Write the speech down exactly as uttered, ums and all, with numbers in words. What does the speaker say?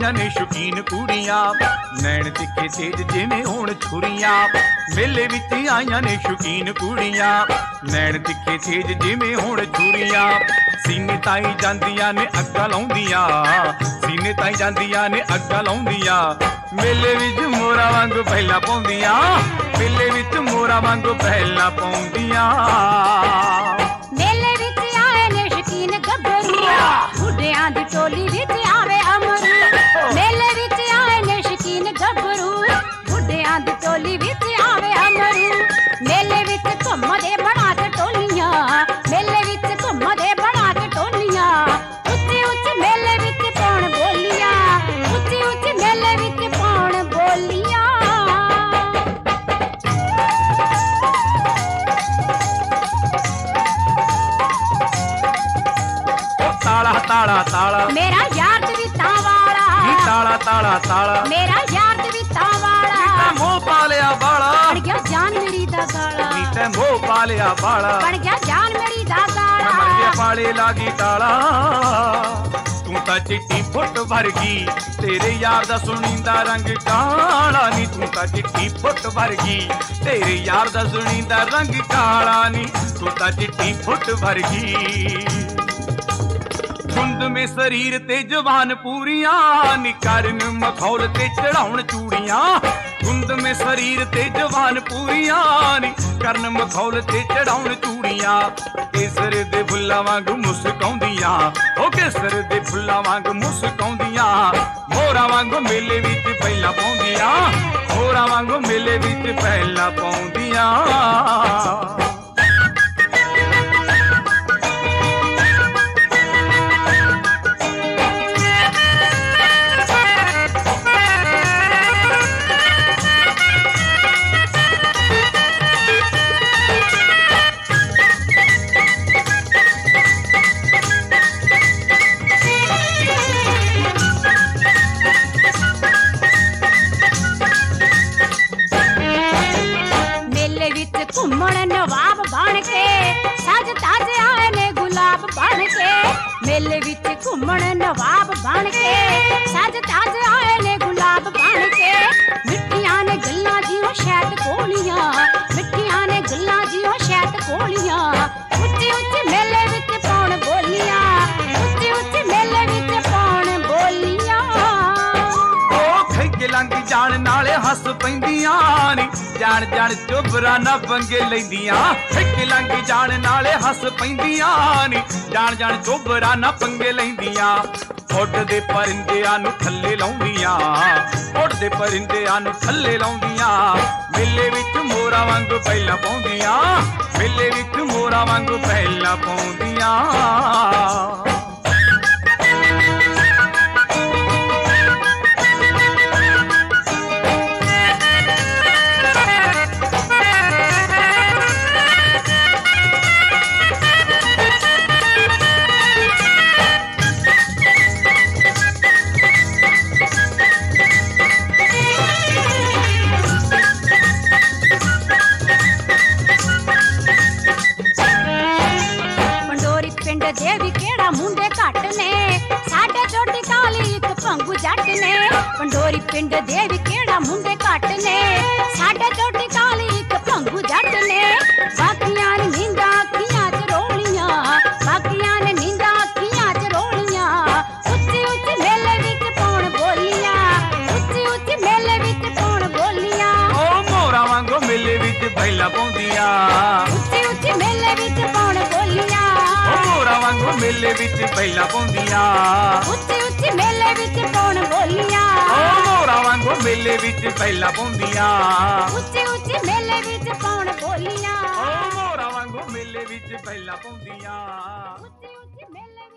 आईयां ने शौकीन कुड़ियां, नैन तिखे तेज जिवें होण छुरियां। मेले विच आईयां ने शौकीन कुड़ियां, नैन तिखे तेज जिवें होण छुरियां। सीने ताई जांदियां ने अग्गां लाउंदियां, सीने ताई जांदियां ने अग्गां लाउंदियां। मेले विच मोरा वांगू पहला पाउंदियां, मेले विच मोरा वांगू पहला पाउंदियां। मेले विच आए ने शकीन गब्बरू, बुढ़ियां दी टोली विच आवे अमरू। मेले विच आए ने शकीन गब्बरू, बुढ़ियां दी टोली विच आवे अमरू। मेले विच घुमदे बना के टोलियां, मेले विच घुमदे बना के टोलियां। उच्ची उच्ची मेले विच पाउण बोलियां, उच्ची उच्ची मेले विच पाउण बोलियां। ताला ताला ताला मेरा यार तविता वाला, नी ताला ताला ताला मेरा यार तविता वाला। नी मोह पालिया बाला, बन गया जान मेरी दा गाला, नी ते मोह पालिया बाला। बन गया जान मेरी दा गाला। मर गया पाले लागी ताला। तू तां चिट्टी फुट वर्गी, तेरे यार दा सुनींदा रंग काला नी। तू तां चिट्टी फुट वर्गी, तेरे यार दा सुनींदा रंग काला नी। तू तां चिट्टी फुट वर्गी। धुंद में शरीर ते जवान पूरियां नी, करन मखौल ते चढ़ाउण चूड़ियां। धुंद में शरीर ते जवान पूरियां नी, करन मखौल ते चढ़ाउण चूड़ियां। केसर दे फुल्लां वांग मुस्काउंदियां, ओ केसर दे फुल्लां वांग मुस्काउंदियां। मोरा वांग मेले विच पहला पाउंदियां, मोरा वांग मेले विच पहला पाउंदियां। घूमण नवाब बन के, सज तज आए ने गुलाब बन के। मेले विच घूमण नवाब बन के, सज तज आए ने गुलाब बन के। मिठियां ने गल्लां जियों शैत कोलियां, मिठियां ने गल्लां जियों शैत कोलियां। उच्ची उच्ची मेले विच पाउण बोलियां, उच्ची उच्ची मेले विच पाउण बोलियां। ओ खैके लंघ जाण नाले हस पैंदियां नी, जान जान चोबरा ना पंगे लैंदियां। खैके लंघ जाण नाले हस पैंदियां नी, जान जान चोबरा ना पंगे लैंदियां। उड़दे परिंदियां नूं थल्ले लाउंदियां, उड़दे परिंदियां नूं थल्ले लाउंदियां। मेले विच मोरा वांग पहला पाउंदियां, मेले विच मोरा वांग पहला पाउंदियां। दे भी केड़ा मुंडे घट ने, साडे चोटी काली इक भंगू जट ने। पंडोरी पिंड दे भी केड़ा मुंडे घट ने, साडे चोटी काली इक भंगू जट ने। बाकियां ने नींदा अखियां च रोलियां, बाकियां ने नींदा अखियां च रोलियां। उच्ची उच्ची मेले विच पाउण बोलियां, उच्ची उच्ची मेले विच पाउण बोलियां। ओ मोरा वांगो मेले विच पहला पाउंदियां, उच्ची उच्ची मेले विच पाउण बोलियां। मोरा वांगू मेले विच पहला पाउंदियां, उच्ची उच्ची मेले विच पाउण बोलियां। ओ मोरा वांगू मेले विच पहला पाउंदियां, उच्ची उच्ची मेले विच पाउण बोलियां। ओ मोरा वांगू मेले विच पहला पाउंदियां। उच्ची उच्ची मेले